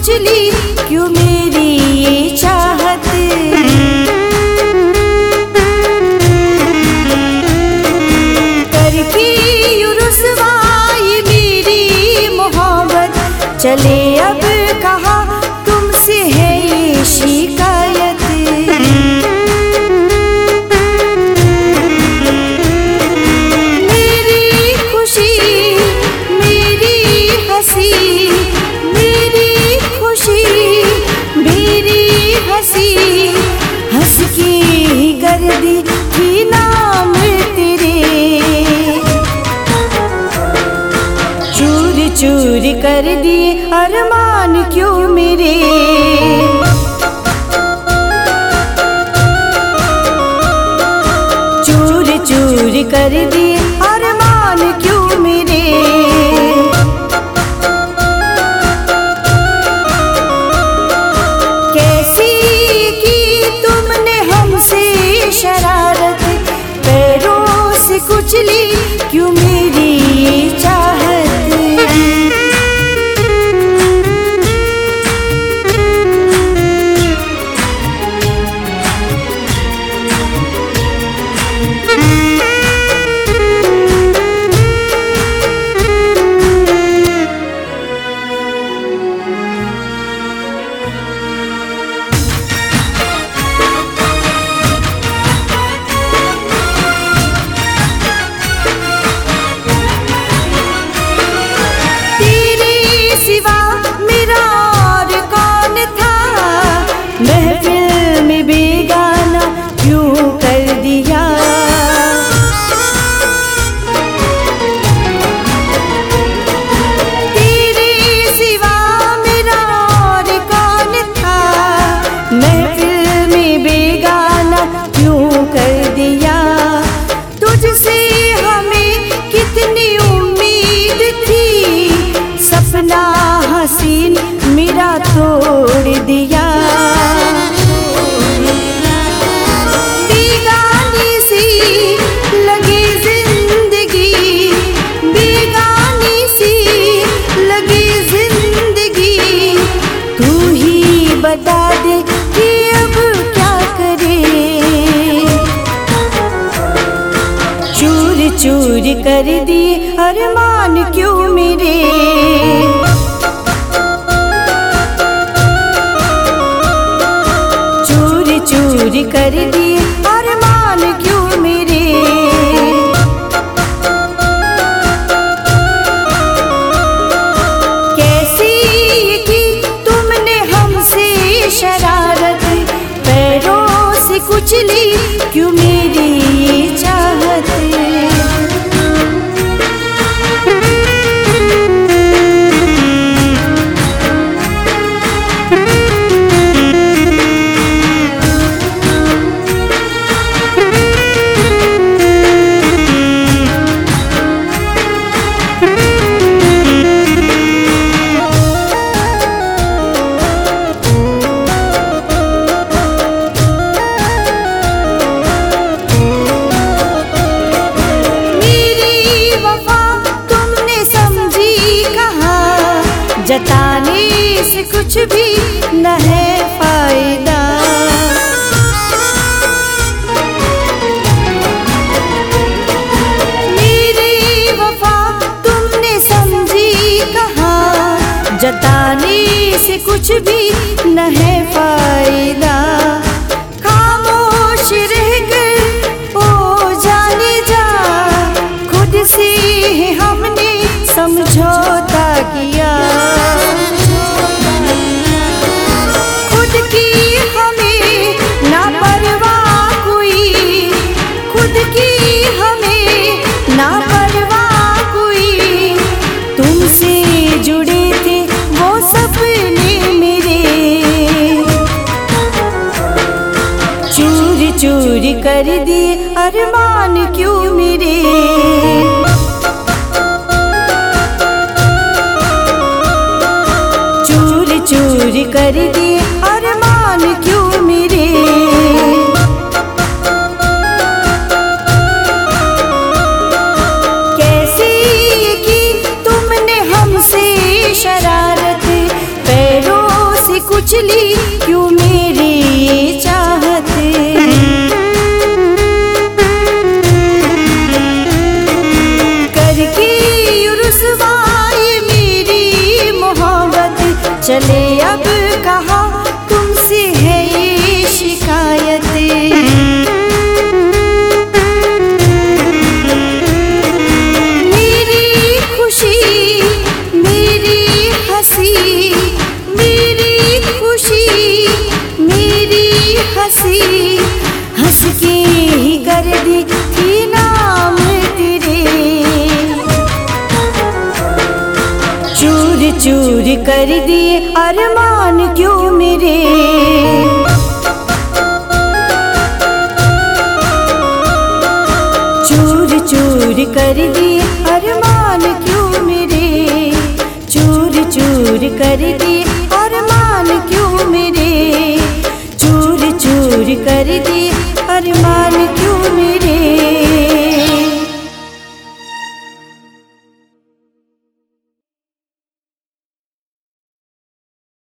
कुचली क्यों मेरी ये चाहत। करके यूं रुसवाई मेरी मोहब्बत, चले अब कहाँ तुमसे है ये शिकायत। मेरी खुशी मेरी हंसी, मेरी खुशी मेरी हंसी, हंस के ही कर दी थी नाम तेरे। चूर चूर कर दिए अरमान क्यों मेरे। चूर चूर कर दिए अरमान क्यों मेरे। कैसी की तुमने हमसे शरारत, पैरों से कुचली क्यों मेरी ये चाहत। महफिल में बेगाना क्यों कर दिया। तेरे सिवा मेरा और कौन था, महफिल में बेगाना क्यों कर दिया। तुझसे हमें कितनी उम्मीद थी, सपना हसीन मेरा तोड़ दिया। बेगानी सी लगी जिंदगी, बेगानी सी लगी जिंदगी, तू ही बता दे कि अब क्या करे। चूर चूर कर दिए अरमान क्यों मेरे। चूर कर दिए अरमान क्यों मेरे। कैसी की तुमने हमसे शरारत, पैरों से कुचली क्यों मेरी ये चाहत। जताने से कुछ भी न है फायदा। मेरी वफा तुमने समझी कहाँ, जताने से कुछ भी न है फायदा। खामोश रह कर ओ जाने जा, खुद से हमने समझौता किया। खुद की हमें ना परवाह कोई, खुद की हमें ना परवाह कोई, तुमसे जुड़े थे वो सपने मेरे। चूर चूर कर दिए अरमान क्यों मेरे। चूर कर दिए अरमान क्यों मेरे। कैसी की तुमने हमसे शरारत, पैरों कुचली क्यों मेरी चाहत। करके रुसवाई मेरी मोहब्बत, चले अब कहाँ तुमसे है ये शिकायत। मेरी खुशी मेरी हंसी, मेरी खुशी मेरी हंसी, हंस के ही कर दी थी नाम तेरे। चूर चूर कर दिए अरमान क्यों मेरे। चूर चूर कर दिए अरमान क्यों मेरे। चूर चूर कर दिए अरमान क्यों मेरे। चूर चूर कर दिए